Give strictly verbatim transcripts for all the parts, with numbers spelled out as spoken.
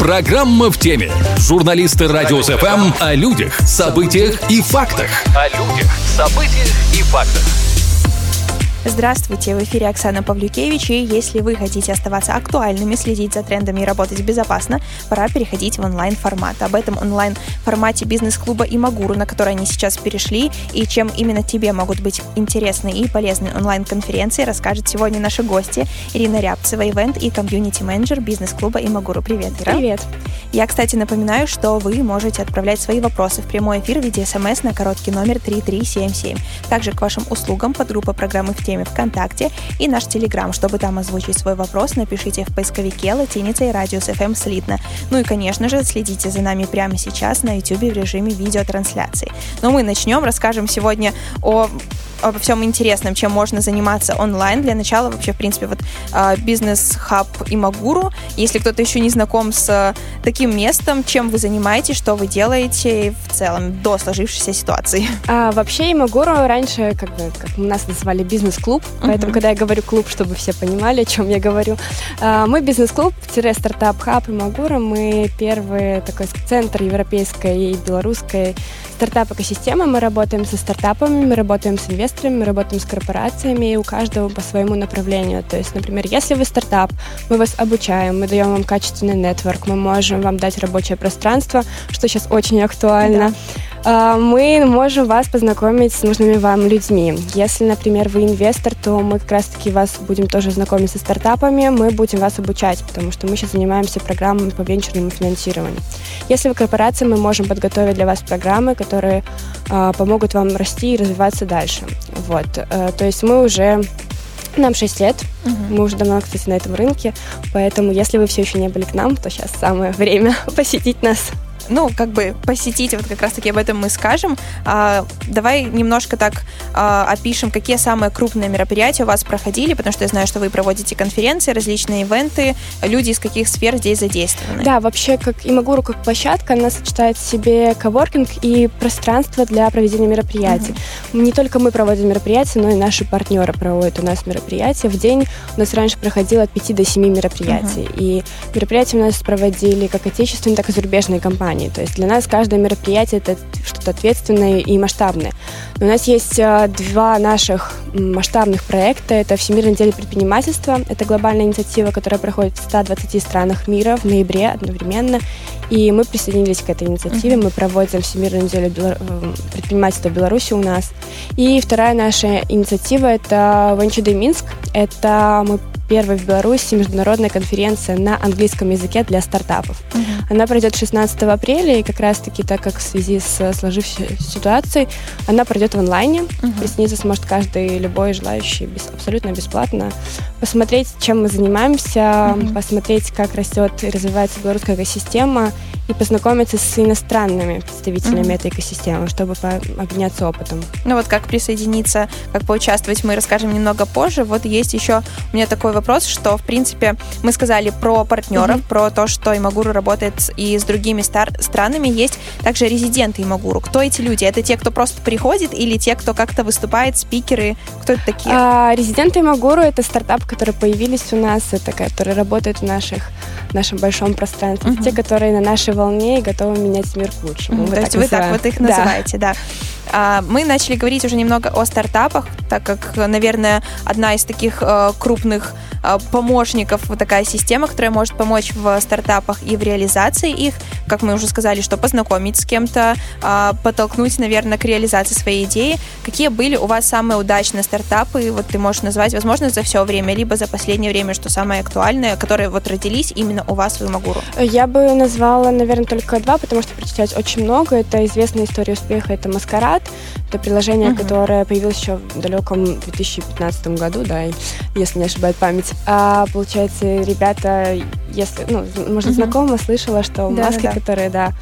Программа «В теме». Журналисты Радио эф эм о людях, событиях и фактах. О людях, событиях и фактах. Здравствуйте, в эфире Оксана Павлюкевич, и если вы хотите оставаться актуальными, следить за трендами и работать безопасно, пора переходить в онлайн-формат. Об этом онлайн-формате бизнес-клуба Имагуру, на который они сейчас перешли, и чем именно тебе могут быть интересны и полезны онлайн-конференции, расскажет сегодня наши гости Ирина Рябцева, ивент и комьюнити-менеджер бизнес-клуба Имагуру. Привет, Ира. Привет. Я, кстати, напоминаю, что вы можете отправлять свои вопросы в прямой эфир в виде смс на короткий номер три три семь семь. Также к вашим услугам подгруппа программы «В теме» ВКонтакте и наш Телеграм. Чтобы там озвучить свой вопрос, напишите в поисковике латиницей «Радио эф эм» слитно. Ну и, конечно же, следите за нами прямо сейчас на YouTube в режиме видеотрансляции. Но мы начнем, расскажем сегодня о обо всем интересном, чем можно заниматься онлайн. Для начала вообще, в принципе, вот бизнес-хаб Имагуру. Если кто-то еще не знаком с таким местом, чем вы занимаетесь, что вы делаете в целом до сложившейся ситуации? А, вообще Имагуру раньше, как бы, как нас называли, бизнес-клуб. Uh-huh. Поэтому, когда я говорю клуб, чтобы все понимали, о чем я говорю. А, мы бизнес-клуб-стартап-хаб Имагуру. Мы первый такой центр европейской и белорусской стартап-экосистемы. Мы работаем со стартапами, мы работаем с инвесторами, мы работаем с корпорациями, и у каждого по своему направлению. То есть, например, если вы стартап, мы вас обучаем, мы даем вам качественный нетворк, мы можем вам дать рабочее пространство, что сейчас очень актуально. Да. Мы можем вас познакомить с нужными вам людьми. Если, например, вы инвестор, то мы как раз-таки вас будем тоже знакомить со стартапами, мы будем вас обучать, потому что мы сейчас занимаемся программами по венчурному финансированию. Если вы корпорация, мы можем подготовить для вас программы, которые а, помогут вам расти и развиваться дальше. Вот. А, то есть мы уже... Нам шесть лет, uh-huh. мы уже давно, кстати, на этом рынке, поэтому если вы все еще не были к нам, то сейчас самое время посетить нас. Ну, как бы посетить, вот как раз-таки об этом мы скажем. А, давай немножко так а, опишем, какие самые крупные мероприятия у вас проходили, потому что я знаю, что вы проводите конференции, различные ивенты, люди из каких сфер здесь задействованы. Да, вообще, как Имагуру, как площадка, она сочетает в себе коворкинг и пространство для проведения мероприятий. Uh-huh. Не только мы проводим мероприятия, но и наши партнеры проводят у нас мероприятия. В день у нас раньше проходило от пяти до семи мероприятий. Uh-huh. И мероприятия у нас проводили как отечественные, так и зарубежные компании. То есть для нас каждое мероприятие – это что-то ответственное и масштабное. Но у нас есть два наших масштабных проекта. Это Всемирная неделя предпринимательства. Это глобальная инициатива, которая проходит в ста двадцати странах мира в ноябре одновременно. И мы присоединились к этой инициативе. Mm-hmm. Мы проводим Всемирную неделю предпринимательства в Беларуси у нас. И вторая наша инициатива – это Venture Day Minsk. Это мы первая в Беларуси международная конференция на английском языке для стартапов. Uh-huh. Она пройдет шестнадцатого апреля, и как раз-таки, так как в связи с сложившейся ситуацией, она пройдет в онлайне. Uh-huh. Присоединиться сможет каждый, любой желающий, без, абсолютно бесплатно. Посмотреть, чем мы занимаемся, uh-huh. посмотреть, как растет и развивается белорусская экосистема, и познакомиться с иностранными представителями uh-huh. этой экосистемы, чтобы обменяться опытом. Ну вот как присоединиться, как поучаствовать, мы расскажем немного позже. Вот есть еще у меня такой вопрос, что, в принципе, мы сказали про партнеров, uh-huh. про то, что Имагуру работает и с другими стар- странами. Есть также резиденты Имагуру. Кто эти люди? Это те, кто просто приходит, или те, кто как-то выступает, спикеры? Кто это такие? А, резиденты Имагуру — это стартапы, которые появились у нас, это которые работают в наших, в нашем большом пространстве. Uh-huh. Это те, которые на нашей волне и готовы менять мир к лучшему. Uh-huh. То есть вы так вот их называете, да. да. А, мы начали говорить уже немного о стартапах, так как, наверное, одна из таких э, крупных э, помощников, вот такая система, которая может помочь в стартапах и в реализации их, как мы уже сказали, что познакомить с кем-то, э, подтолкнуть, наверное, к реализации своей идеи. Какие были у вас самые удачные стартапы? Вот ты можешь назвать, возможно, за все время, либо за последнее время, что самое актуальное, которые вот родились именно у вас в Имагуру? Я бы назвала, наверное, только два, потому что перечислять очень много. Это известная история успеха, это Маскарад. Это приложение, uh-huh. которое появилось еще в далеком две тысячи пятнадцатом году, да, если не ошибает память. А, получается, ребята, если, ну, может, uh-huh. знакома, слышала, что да, маски, да, да. которые, да,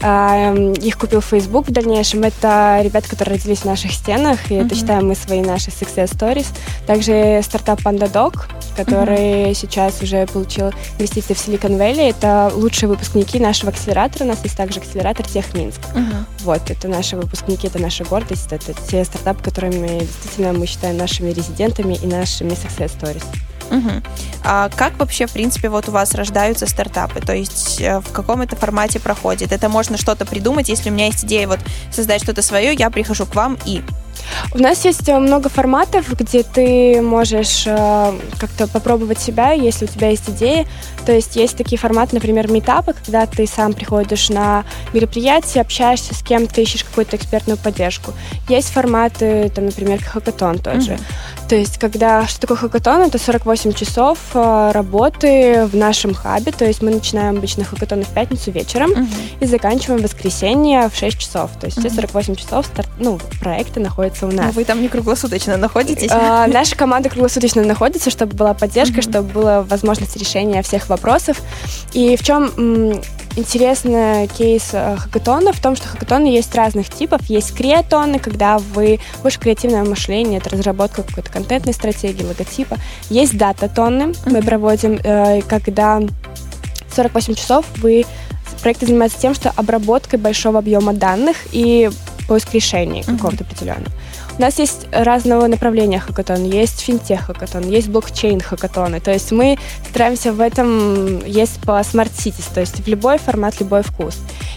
а, их купил Facebook в дальнейшем, это ребята, которые родились в наших стенах, и uh-huh. это считаем мы свои наши success stories. Также стартап PandaDog, который uh-huh. сейчас уже получил инвестиции в Silicon Valley. Это лучшие выпускники нашего акселератора. У нас есть также акселератор Техминск. Uh-huh. Вот, это наши выпускники, это наша гордость, это те стартапы, которыми действительно мы считаем нашими резидентами и нашими success stories. Угу. А как вообще, в принципе, вот у вас рождаются стартапы? То есть в каком это формате проходит? Это можно что-то придумать, если у меня есть идея вот создать что-то свое, я прихожу к вам и... У нас есть много форматов, где ты можешь э, как-то попробовать себя, если у тебя есть идеи. То есть есть такие форматы, например, митапы, когда ты сам приходишь на мероприятие, общаешься с кем-то, ищешь какую-то экспертную поддержку. Есть форматы, там, например, хакатон тот mm-hmm. же. То есть когда, что такое хакатон? Это сорок восемь часов э, работы в нашем хабе. То есть мы начинаем обычно хакатон в пятницу вечером mm-hmm. и заканчиваем в воскресенье в шесть часов. То есть mm-hmm. все сорок восемь часов старт, ну, проекты находятся у нас. Но вы там не круглосуточно находитесь? А, наша команда круглосуточно находится, чтобы была поддержка, mm-hmm. чтобы была возможность решения всех вопросов. И в чем м, интересный кейс хакатона? В том, что хакатоны есть разных типов. Есть креатоны, когда вы больше креативное мышление, это разработка какой-то контентной стратегии, логотипа. Есть дата-тоны, mm-hmm. мы проводим, э, когда сорок восемь часов вы... Проект занимается тем, что обработкой большого объема данных и поиск решений mm-hmm. какого-то определенного. У нас есть разного направления хакатон. Есть финтех-хакатон, есть блокчейн-хакатоны. То есть мы стараемся в этом есть по Smart Cities, то есть в любой формат, любой вкус.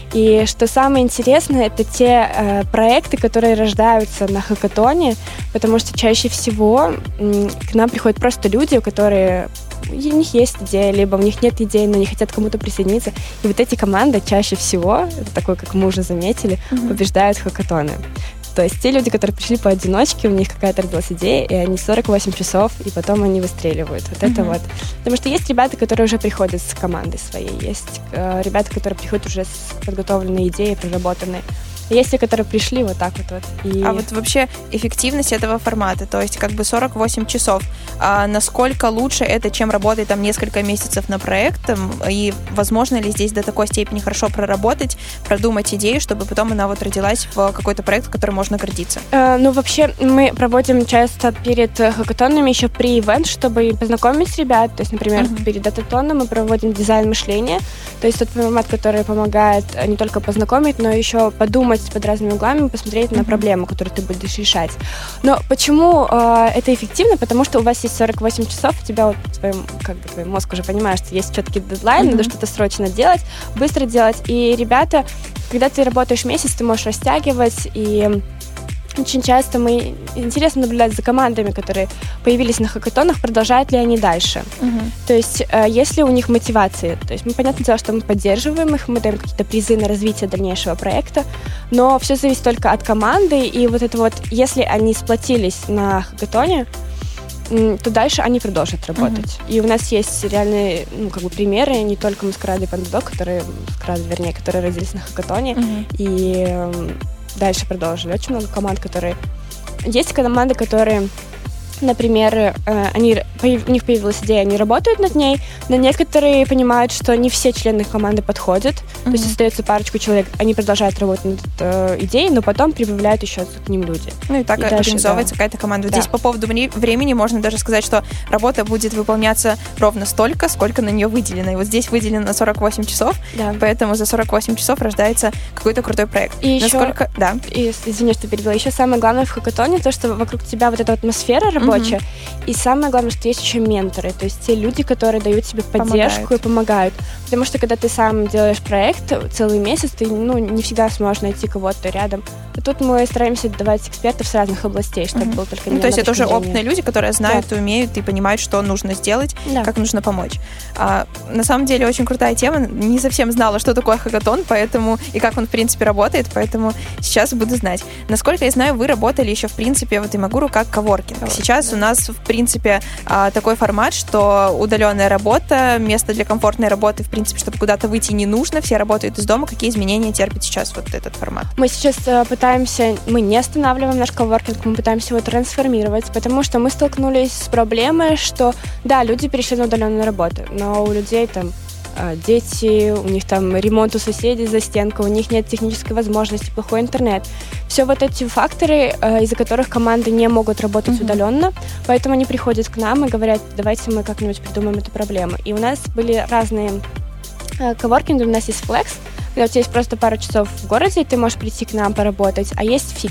И что самое интересное, это те э, проекты, которые рождаются на хакатоне, потому что чаще всего м, к нам приходят просто люди, которые... у них есть идея, либо у них нет идей, но они хотят к кому-то присоединиться. И вот эти команды чаще всего, такой, как мы уже заметили, mm-hmm. побеждают хакатоны. То есть те люди, которые пришли поодиночке, у них какая-то родилась идея, и они сорок восемь часов, и потом они выстреливают. Вот mm-hmm. это вот. Потому что есть ребята, которые уже приходят с командой своей, есть э, ребята, которые приходят уже с подготовленной идеей, проработанной. Есть те, которые пришли вот так вот. вот и... А вот вообще эффективность этого формата, то есть как бы сорок восемь часов, а насколько лучше это, чем работать там несколько месяцев на проектом, и возможно ли здесь до такой степени хорошо проработать, продумать идею, чтобы потом она вот родилась в какой-то проект, которым можно гордиться? Э, ну, вообще, мы проводим часто перед хакатонами еще pre-event, чтобы познакомить ребят. То есть, например, uh-huh. перед хакатоном мы проводим дизайн мышления, то есть тот формат, который помогает не только познакомить, но еще подумать под разными углами, посмотреть mm-hmm. на проблему, которую ты будешь решать. Но почему э, это эффективно? Потому что у вас есть сорок восемь часов, у тебя вот твой, как бы, твой мозг уже понимает, что есть четкий дедлайн, mm-hmm. надо что-то срочно делать, быстро делать. И, ребята, когда ты работаешь месяц, ты можешь растягивать, и очень часто мы интересно наблюдать за командами, которые появились на хакатонах, продолжают ли они дальше. Uh-huh. То есть, э, есть ли у них мотивации. То есть, мы, понятное дело, что мы поддерживаем их, мы даем какие-то призы на развитие дальнейшего проекта, но все зависит только от команды, и вот это вот, если они сплотились на хакатоне, то дальше они продолжат работать. Uh-huh. И у нас есть реальные, ну, как бы примеры, не только Маскарад и Пандадок, которые, Маскарад, вернее, которые родились на хакатоне, uh-huh. и э, дальше продолжили. Очень много команд, которые... Есть команды, которые, например, э, они, у них появилась идея, они работают над ней, но некоторые понимают, что не все члены команды подходят, mm-hmm. то есть остается парочку человек, они продолжают работать над э, идеей, но потом прибавляют еще к ним люди. Ну и так и организовывается, да, какая-то команда. Да. Здесь по поводу времени можно даже сказать, что работа будет выполняться ровно столько, сколько на нее выделено. И вот здесь выделено сорок восемь часов, да. Поэтому за сорок восемь часов рождается какой-то крутой проект. И Насколько... еще, да. и, извини, что перебила, еще самое главное в хакатоне, то, что вокруг тебя вот эта атмосфера рабочая, mm-hmm. и самое главное, что есть еще менторы, то есть те люди, которые дают тебе поддержку помогают. и помогают. Потому что когда ты сам делаешь проект целый месяц, ты, ну, не всегда сможешь найти кого-то рядом. А тут мы стараемся давать экспертов с разных областей, чтобы mm-hmm. был только не ну, то есть это уже опытные люди, которые знают, да. и умеют, и понимают, что нужно сделать, да. как нужно помочь. А, на самом деле очень крутая тема. Не совсем знала, что такое хакатон, поэтому и как он в принципе работает, поэтому сейчас буду знать. Насколько я знаю, вы работали еще в принципе в Имагуру как коворкинг. Коворкинг Сейчас да. у нас в принципе такой формат, что удаленная работа, место для комфортной работы, в принципе, чтобы куда-то выйти не нужно, все работают из дома. Какие изменения терпит сейчас вот этот формат? Мы сейчас пытаемся, мы не останавливаем наш коворкинг, мы пытаемся его трансформировать, потому что мы столкнулись с проблемой, что, да, люди перешли на удаленную работу, но у людей там дети, у них там ремонт у соседей за стенкой, у них нет технической возможности, плохой интернет. Все вот эти факторы, из-за которых команды не могут работать mm-hmm. удаленно, поэтому они приходят к нам и говорят, давайте мы как-нибудь придумаем эту проблему. И у нас были разные коворкинги, у нас есть Flex, когда у тебя есть просто пару часов в городе, и ты можешь прийти к нам поработать, а есть фикс.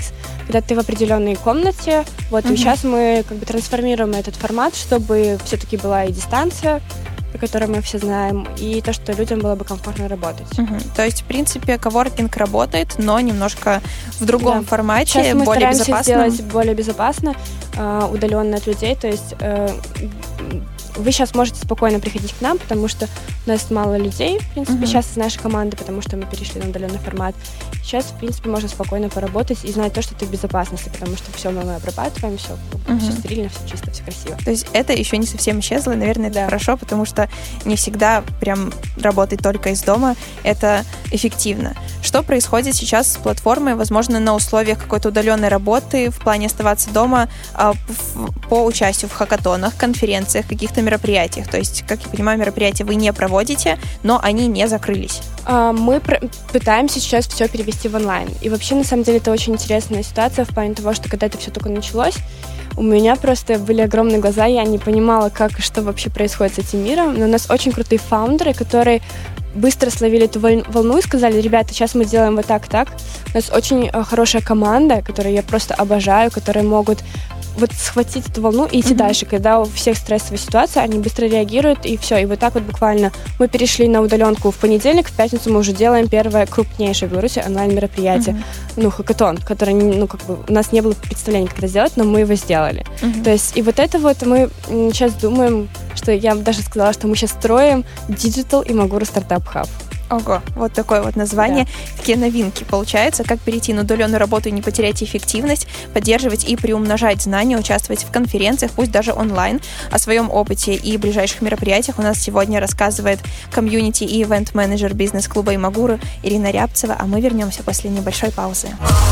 когда ты в определенной комнате. Вот, mm-hmm. и сейчас мы как бы трансформируем этот формат, чтобы все-таки была и дистанция, о которой мы все знаем, и то, что людям было бы комфортно работать. Uh-huh. То есть, в принципе, коворкинг работает, но немножко в другом да. формате, сейчас мы более безопасно. Сейчас сделать более безопасно, э, удаленно от людей, то есть э, вы сейчас можете спокойно приходить к нам, потому что у нас мало людей, в принципе, uh-huh. сейчас из нашей команды, потому что мы перешли на удаленный формат. Сейчас, в принципе, можно спокойно поработать и знать то, что ты в безопасности, потому что все мы обрабатываем, все, uh-huh. все стерильно, все чисто, все красиво. То есть это еще не совсем исчезло, наверное, это да. хорошо, потому что не всегда прям работать только из дома, это эффективно. Что происходит сейчас с платформой, возможно, на условиях какой-то удаленной работы, в плане оставаться дома а, в, по участию в хакатонах, конференциях, каких-то мероприятиях? То есть, как я понимаю, мероприятия вы не проводите, но они не закрылись. А, мы пр- пытаемся сейчас все перевести в онлайн. И вообще, на самом деле, это очень интересная ситуация в плане того, что когда это все только началось, у меня просто были огромные глаза, я не понимала, как и что вообще происходит с этим миром. Но у нас очень крутые фаундеры, которые быстро словили эту волну и сказали: ребята, сейчас мы делаем вот так, так. У нас очень хорошая команда, которую я просто обожаю, которые могут вот схватить эту волну и идти mm-hmm. дальше. Когда у всех стрессовая ситуация, они быстро реагируют, и все. И вот так вот буквально мы перешли на удаленку в понедельник, в пятницу мы уже делаем первое крупнейшее в Беларуси онлайн-мероприятие, mm-hmm. ну, хакатон, который, ну, как бы, у нас не было представления, как это сделать, но мы его сделали. Mm-hmm. То есть, и вот это вот мы сейчас думаем, что я даже сказала, что мы сейчас строим Digital Imaguru Startup Hub. Ого, вот такое вот название. Да. Такие новинки получается, как перейти на удаленную работу и не потерять эффективность, поддерживать и приумножать знания, участвовать в конференциях, пусть даже онлайн. О своем опыте и ближайших мероприятиях у нас сегодня рассказывает комьюнити и ивент-менеджер бизнес-клуба Imaguru Ирина Рябцева, а мы вернемся после небольшой паузы.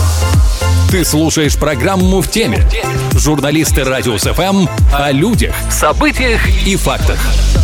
Ты слушаешь программу «В теме». Журналисты Радио эс эф эм о людях, событиях и фактах.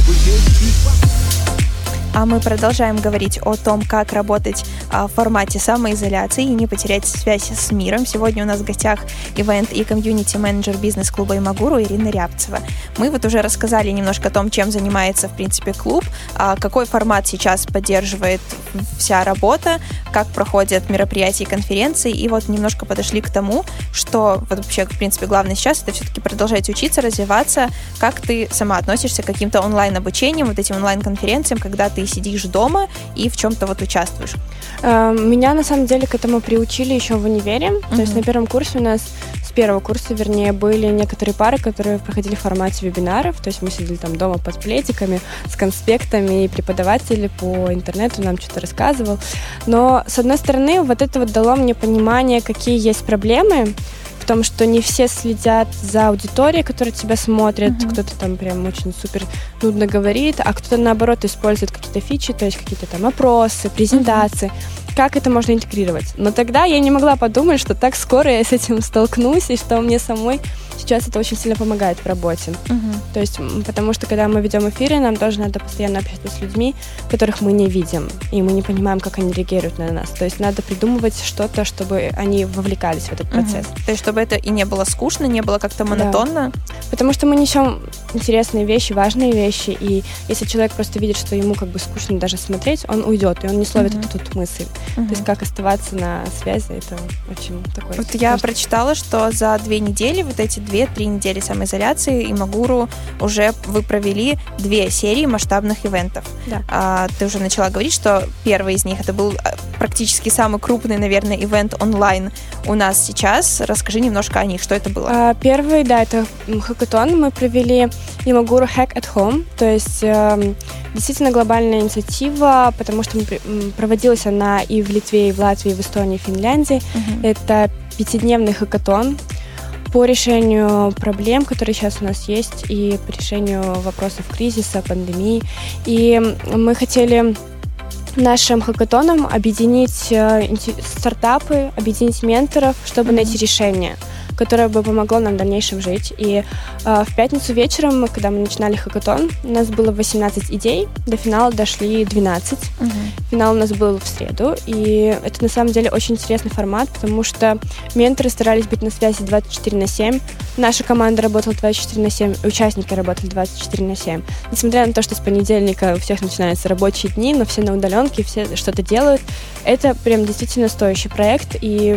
А мы продолжаем говорить о том, как работать а, в формате самоизоляции и не потерять связь с миром. Сегодня у нас в гостях ивент и комьюнити-менеджер бизнес-клуба Imaguru Ирина Рябцева. Мы вот уже рассказали немножко о том, чем занимается, в принципе, клуб, а, какой формат сейчас поддерживает вся работа, как проходят мероприятия и конференции. И вот немножко подошли к тому, что вот вообще, в принципе, главное сейчас — это все-таки продолжать учиться, развиваться. Как ты сама относишься к каким-то онлайн-обучениям, вот этим онлайн-конференциям, когда ты сидишь дома и в чем-то вот участвуешь? Меня, на самом деле, к этому приучили еще в универе. Uh-huh. То есть на первом курсе у нас, с первого курса, вернее, были некоторые пары, которые проходили в формате вебинаров. То есть мы сидели там дома под пледиками, с конспектами, и преподаватель по интернету нам что-то рассказывал. Но, с одной стороны, вот это вот дало мне понимание, какие есть проблемы, в том, что не все следят за аудиторией, которая тебя смотрит, uh-huh. кто-то там прям очень супер нудно говорит, а кто-то, наоборот, использует какие-то фичи, то есть какие-то там опросы, презентации. Uh-huh. Как это можно интегрировать? Но тогда я не могла подумать, что так скоро я с этим столкнусь, и что мне самой сейчас это очень сильно помогает в работе. Uh-huh. То есть, потому что, когда мы ведем эфиры, нам тоже надо постоянно общаться с людьми, которых мы не видим, и мы не понимаем, как они реагируют на нас. То есть надо придумывать что-то, чтобы они вовлекались в этот процесс. Uh-huh. То есть, чтобы это и не было скучно, не было как-то монотонно. Да. Потому что мы несем интересные вещи, важные вещи, и если человек просто видит, что ему как бы скучно даже смотреть, он уйдет, и он не словит uh-huh. эту тут мысль. Uh-huh. То есть как оставаться на связи, это очень такое... Вот я прочитала, что за две недели, вот эти две-три недели самоизоляции, Imaguru уже вы провели две серии масштабных ивентов. Да. А, ты уже начала говорить, что первый из них, это был практически самый крупный, наверное, ивент онлайн у нас сейчас. Расскажи немножко о них, что это было. А, первый, да, это хакатон. Мы провели Imaguru Hack at Home, то есть э, действительно глобальная инициатива, потому что мы, проводилась она и в Литве, и в Латвии, и в Эстонии, и в Финляндии. Uh-huh. Это пятидневный хакатон по решению проблем, которые сейчас у нас есть, и по решению вопросов кризиса, пандемии. И мы хотели нашим хакатоном объединить э, стартапы, объединить менторов, чтобы mm-hmm. найти решение, которое бы помогло нам в дальнейшем жить. И э, в пятницу вечером, когда мы начинали хакатон, у нас было восемнадцать идей, до финала дошли двенадцать. Uh-huh. Финал у нас был в среду, и это на самом деле очень интересный формат, потому что менторы старались быть на связи двадцать четыре на семь. Наша команда работала двадцать четыре на семь, участники работали двадцать четыре на семь. Несмотря на то, что с понедельника у всех начинаются рабочие дни, но все на удаленке, все что-то делают, это прям действительно стоящий проект, и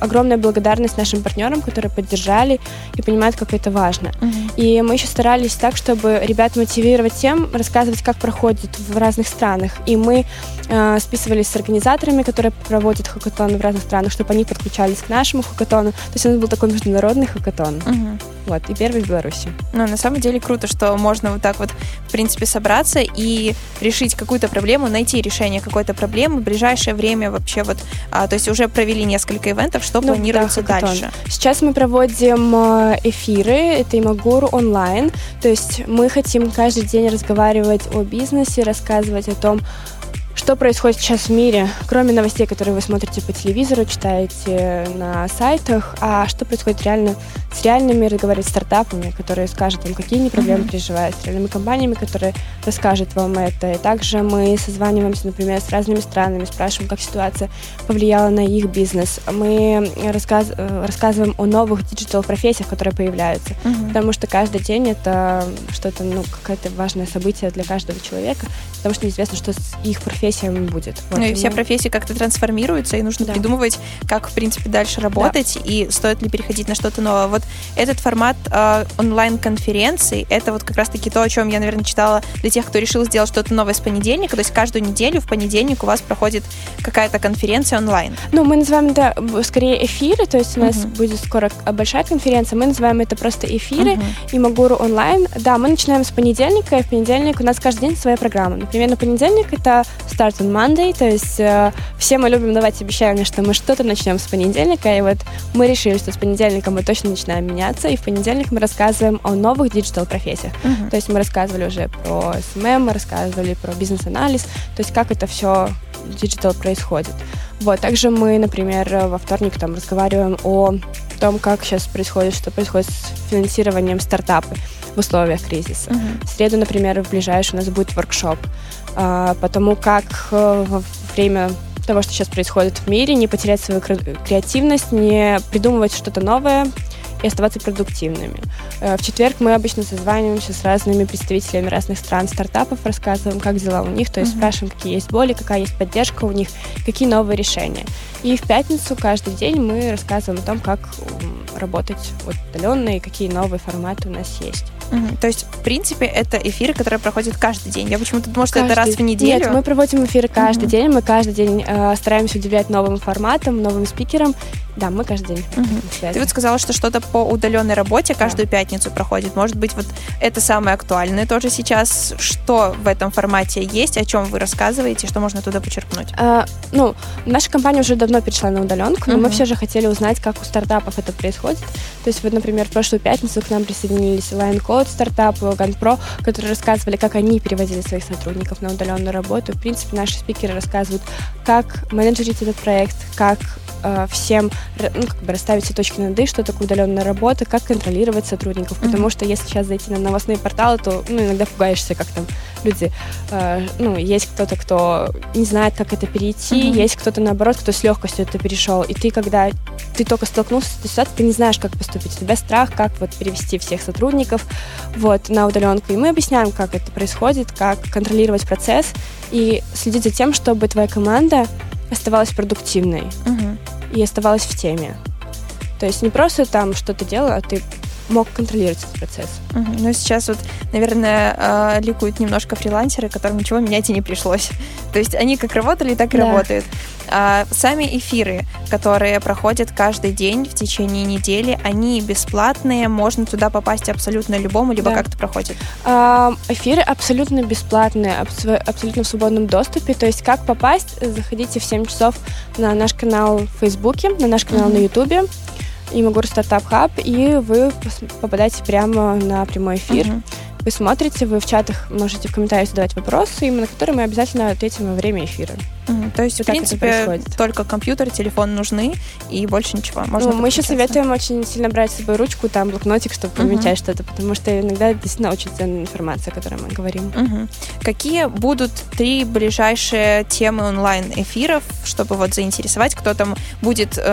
огромная благодарность нашим партнерам, которые поддержали и понимают, как это важно. Uh-huh. И мы еще старались так, чтобы ребят мотивировать тем, рассказывать, как проходит в разных странах. И мы э, списывались с организаторами, которые проводят хакатон в разных странах, чтобы они подключались к нашему хакатону. То есть у нас был такой международный хакатон. Uh-huh. Вот, и первый в Беларуси. Ну, на самом деле круто, что можно вот так вот, в принципе, собраться и решить какую-то проблему, найти решение какой-то проблемы в ближайшее время вообще вот, а, то есть уже провели несколько ивентов, что ну, планируется да, дальше? Сейчас мы проводим эфиры, это Имагуру онлайн, то есть мы хотим каждый день разговаривать о бизнесе, рассказывать о том, что происходит сейчас в мире, кроме новостей, которые вы смотрите по телевизору, читаете на сайтах, а что происходит реально с реальными, разговаривать с стартапами, которые скажут вам, какие они проблемы mm-hmm. переживают, с реальными компаниями, которые расскажут вам это. И также мы созваниваемся, например, с разными странами, спрашиваем, как ситуация повлияла на их бизнес. Мы рассказ... рассказываем о новых диджитал-профессиях, которые появляются, mm-hmm. потому что каждый день это что-то, ну, какое-то важное событие для каждого человека, потому что неизвестно, что с их профессиями будет. Вот. Ну и все профессии как-то трансформируются, и нужно да. придумывать, как, в принципе, дальше работать, да. и стоит ли переходить на что-то новое. Вот этот формат э, онлайн-конференций, это вот как раз-таки то, о чем я, наверное, читала для тех, кто решил сделать что-то новое с понедельника. То есть каждую неделю в понедельник у вас проходит какая-то конференция онлайн. Ну, мы называем это скорее эфиры, то есть у нас uh-huh. будет скоро большая конференция, мы называем это просто эфиры, uh-huh. Имагуру онлайн. Да, мы начинаем с понедельника, и в понедельник у нас каждый день своя программа. Например, на понедельник это Start on Monday, то есть э, все мы любим давать обещания, что мы что-то начнем с понедельника, и вот мы решили, что с понедельника мы точно начинаем меняться, и в понедельник мы рассказываем о новых диджитал-профессиях. Uh-huh. То есть мы рассказывали уже про эс эм эм, мы рассказывали про бизнес-анализ, то есть как это все диджитал происходит. Вот, также мы, например, во вторник там разговариваем о том, как сейчас происходит, что происходит с финансированием стартапа в условиях кризиса. Uh-huh. В среду, например, в ближайший у нас будет воркшоп а, по тому, как а, во время того, что сейчас происходит в мире, не потерять свою креативность, не придумывать что-то новое и оставаться продуктивными. В четверг мы обычно созваниваемся с разными представителями разных стран, стартапов, рассказываем, как дела у них, то есть mm-hmm. спрашиваем, какие есть боли, какая есть поддержка у них, какие новые решения. И в пятницу каждый день мы рассказываем о том, как работать удаленно и какие новые форматы у нас есть. Mm-hmm. То есть, в принципе, это эфиры, которые проходят каждый день. Я почему-то думала, что каждый... это раз в неделю. Нет, мы проводим эфиры каждый mm-hmm. день, мы каждый день э, стараемся удивлять новым форматам, новым спикерам. Да, мы каждый день. Mm-hmm. Ты вот сказала, что что-то по удаленной работе каждую да. пятницу проходит. Может быть, вот это самое актуальное тоже сейчас. Что в этом формате есть, о чем вы рассказываете, что можно туда почерпнуть? А, ну, наша компания уже давно перешла на удаленку, но mm-hmm. мы все же хотели узнать, как у стартапов это происходит. То есть, вот, например, в прошлую пятницу к нам присоединились LineCode стартап, GunPro, которые рассказывали, как они переводили своих сотрудников на удаленную работу. В принципе, наши спикеры рассказывают, как менеджерить этот проект, как э, всем ну, как бы расставить все точки над «и», что такое удаленная работа, как контролировать сотрудников. Mm-hmm. Потому что если сейчас зайти на новостные порталы, то ну, иногда пугаешься, как там люди... Э, ну, есть кто-то, кто не знает, как это перейти, mm-hmm. есть кто-то, наоборот, кто с легкостью это перешел. И ты, когда ты только столкнулся с этой ситуацией, ты не знаешь, как поступить. У тебя страх, как вот перевести всех сотрудников вот, на удаленку. И мы объясняем, как это происходит, как контролировать процесс и следить за тем, чтобы твоя команда оставалась продуктивной uh-huh. и оставалась в теме. То есть не просто там что-то делал, а ты мог контролировать этот процесс. Uh-huh. Ну, сейчас вот, наверное, ликуют немножко фрилансеры, которым ничего менять и не пришлось. То есть они как работали, так и да. работают. А сами эфиры, которые проходят каждый день в течение недели, они бесплатные, можно туда попасть абсолютно любому, либо да. как-то проходит? А, эфиры абсолютно бесплатные, абсолютно в свободном доступе. То есть как попасть? Заходите в семь часов на наш канал в Фейсбуке, на наш канал mm-hmm. на Ютубе, Имагуру Стартап Хаб, и вы попадаете прямо на прямой эфир. Uh-huh. Вы смотрите, вы в чатах можете в комментариях задавать вопросы, на которые мы обязательно ответим во время эфира. Uh-huh. То есть, вот в принципе, только компьютер, телефон нужны, и больше ничего. Можно ну, мы еще советуем очень сильно брать с собой ручку, там блокнотик, чтобы помечать uh-huh. что-то, потому что иногда действительно очень ценная информация, о которой мы говорим. Uh-huh. Какие будут три ближайшие темы онлайн-эфиров, чтобы вот заинтересовать, кто там будет... Э,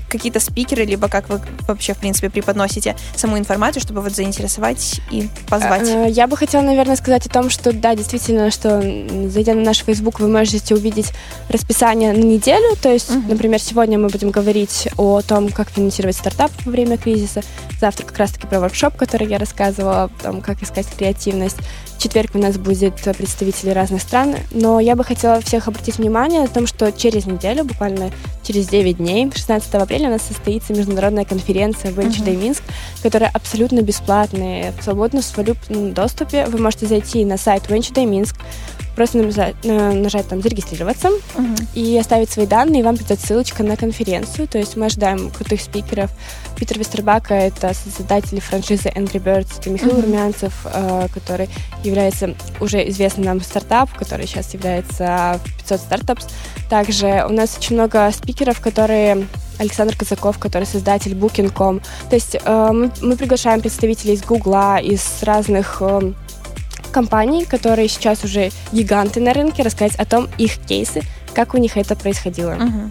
какие-то спикеры, либо как вы вообще, в принципе, преподносите саму информацию, чтобы вот заинтересовать и позвать? Я бы хотела, наверное, сказать о том, что да, действительно, что зайдя на наш Facebook, вы можете увидеть расписание на неделю. То есть, uh-huh. например, сегодня мы будем говорить о том, как финансировать стартап во время кризиса. Завтра как раз-таки про воркшоп, который я рассказывала, о том, как искать креативность. В четверг у нас будет представители разных стран. Но я бы хотела всех обратить внимание на том, что через неделю, буквально через девять дней, шестнадцатого апреля у нас состоится международная конференция Venture Day Minsk, которая абсолютно бесплатная, в свободном доступе. Вы можете зайти на сайт Venture Day Minsk, просто нажать, нажать там «Зарегистрироваться» uh-huh. и оставить свои данные, и вам придет ссылочка на конференцию. То есть мы ожидаем крутых спикеров. Питер Вестербака — это создатель франшизы Angry Birds, это Михаил uh-huh. Румянцев, который является уже известным нам стартап, который сейчас является пятьсот Startups. Также у нас очень много спикеров, которые... Александр Казаков, который создатель букинг точка ком. То есть э, мы, мы приглашаем представителей из Гугла, из разных э, компаний, которые сейчас уже гиганты на рынке, рассказать о том, их кейсы, как у них это происходило. Uh-huh.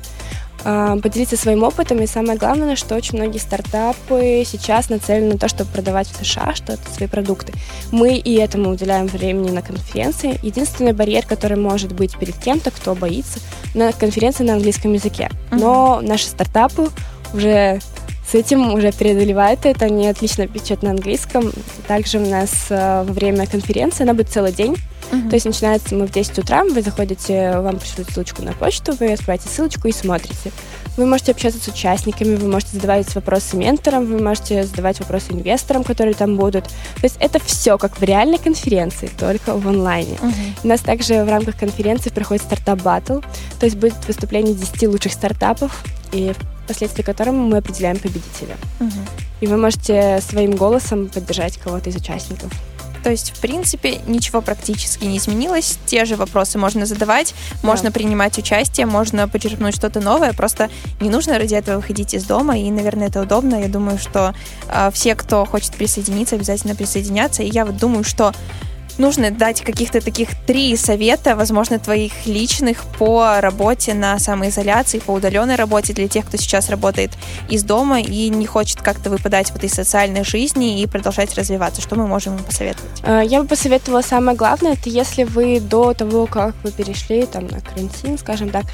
Э, поделиться своим опытом. И самое главное, что очень многие стартапы сейчас нацелены на то, чтобы продавать в США что-то, свои продукты. Мы и этому уделяем времени на конференции. Единственный барьер, который может быть перед кем-то, кто боится, на конференции на английском языке. Uh-huh. Но наши стартапы уже с этим уже преодолевают это. Они отлично пишут на английском. Также у нас э, во время конференции, она будет целый день. Uh-huh. То есть начинается мы в десять утра, вы заходите, вам пришлют ссылочку на почту, вы открываете ссылочку и смотрите. Вы можете общаться с участниками, вы можете задавать вопросы менторам, вы можете задавать вопросы инвесторам, которые там будут. То есть это все как в реальной конференции, только в онлайне. Uh-huh. У нас также в рамках конференции проходит стартап-баттл, то есть будет выступление десяти лучших стартапов, и впоследствии которому мы определяем победителя. Uh-huh. И вы можете своим голосом поддержать кого-то из участников. То есть, в принципе, ничего практически не изменилось. Те же вопросы можно задавать, да. можно принимать участие, можно почерпнуть что-то новое. Просто не нужно ради этого выходить из дома. И, наверное, это удобно. Я думаю, что э, все, кто хочет присоединиться, обязательно присоединятся. И я вот думаю, что нужно дать каких-то таких три совета, возможно, твоих личных по работе на самоизоляции, по удаленной работе для тех, кто сейчас работает из дома и не хочет как-то выпадать вот из социальной жизни и продолжать развиваться. Что мы можем им посоветовать? Я бы посоветовала самое главное, это если вы до того, как вы перешли там, на карантин, скажем так,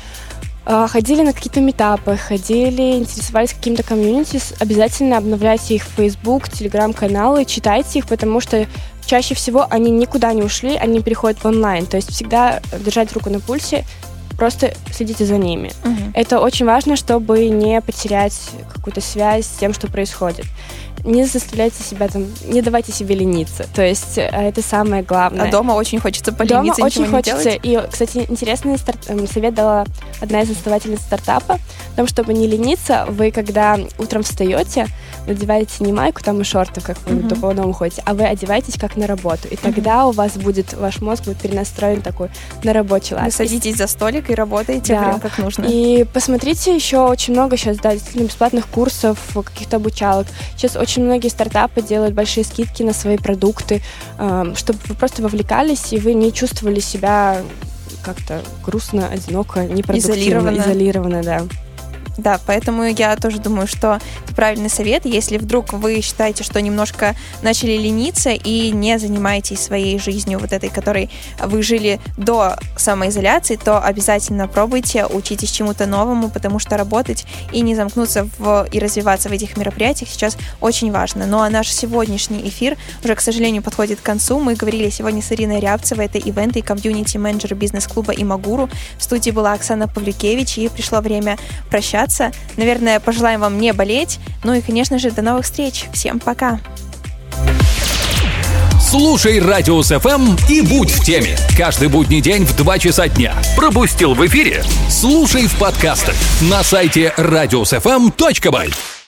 ходили на какие-то митапы, ходили, интересовались каким-то комьюнити, обязательно обновляйте их в Facebook, Telegram-каналы, читайте их, потому что чаще всего они никуда не ушли, они переходят в онлайн. То есть всегда держать руку на пульсе, просто следите за ними. Uh-huh. Это очень важно, чтобы не потерять какую-то связь с тем, что происходит. Не заставляйте себя там, не давайте себе лениться. То есть это самое главное. А дома очень хочется полениться, дома очень не хочется. делать. И, кстати, интересный старт, совет дала одна из основательниц стартапа, о том, чтобы не лениться, вы, когда утром встаете, надеваете не майку там и шорты, как вы uh-huh. по дому ходите, а вы одеваетесь как на работу. И тогда uh-huh. у вас будет, ваш мозг будет перенастроен такой на рабочий лад. Вы садитесь за столик и работаете да. прям как нужно. И посмотрите еще очень много сейчас, да, действительно бесплатных курсов, каких-то обучалок. Сейчас очень многие стартапы делают большие скидки на свои продукты, чтобы вы просто вовлекались, и вы не чувствовали себя как-то грустно, одиноко, непродуктивно, изолированно. изолированно, да. Да, поэтому я тоже думаю, что это правильный совет. Если вдруг вы считаете, что немножко начали лениться и не занимаетесь своей жизнью, вот этой, которой вы жили до самоизоляции, то обязательно пробуйте, учитесь чему-то новому, потому что работать и не замкнуться в, и развиваться в этих мероприятиях сейчас очень важно. Ну а наш сегодняшний эфир уже, к сожалению, подходит к концу. Мы говорили сегодня с Ириной Рябцевой, это ивент и комьюнити-менеджер бизнес-клуба «Имагуру». В студии была Оксана Павлюкевич, и пришло время прощаться. Наверное, пожелаем вам не болеть. Ну и, конечно же, до новых встреч. Всем пока. Слушай Радиус эф эм и будь в теме. Каждый будний день в два часа дня. Пропустил в эфире? Слушай в подкастах на сайте радиус эф эм точка бай.